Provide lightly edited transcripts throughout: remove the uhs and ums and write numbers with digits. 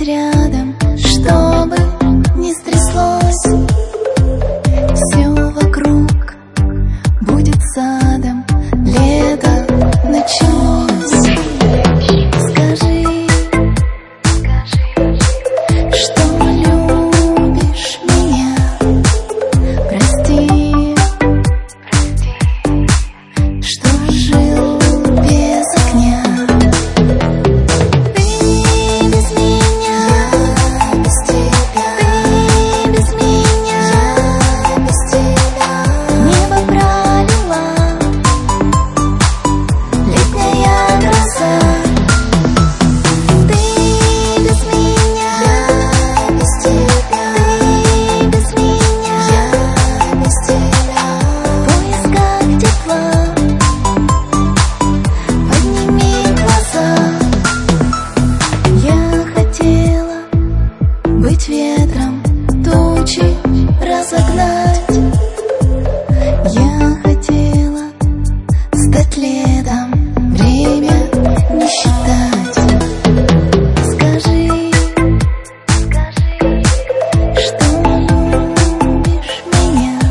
рядом, чтобы не стряслось. Все вокруг будет садом, лето началось. Скажи, что любишь меня. Прости, что жил без огня. Ты без меня, без тебя. Ты без меня, без тебя. Небо пролила летняя гроза. Ты без меня, без тебя. Ты без меня, без тебя. В поисках тепла подними глаза. Я хотела быть ветром, тучи разогнать. Я хотела стать летом, время не считать. Скажи, что любишь меня.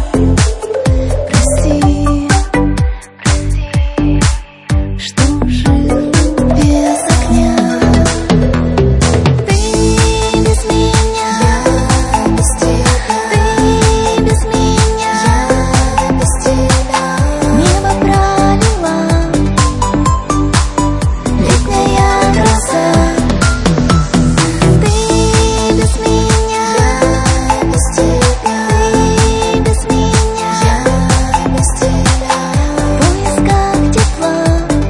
Прости, что жил без огня. Ты без меня, без тебя. Ты без меня, без тебя. Небо пролила летняя гроза. Ты без меня, без тебя. Ты без меня, без тебя. В поисках тепла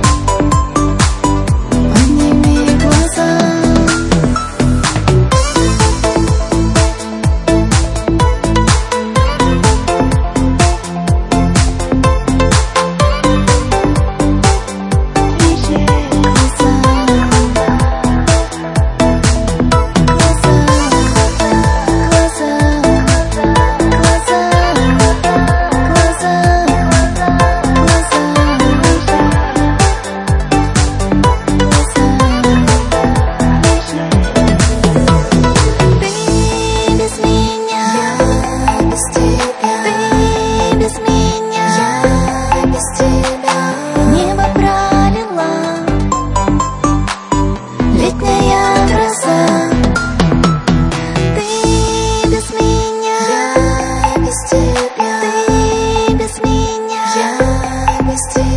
подними глаза. Без тебя.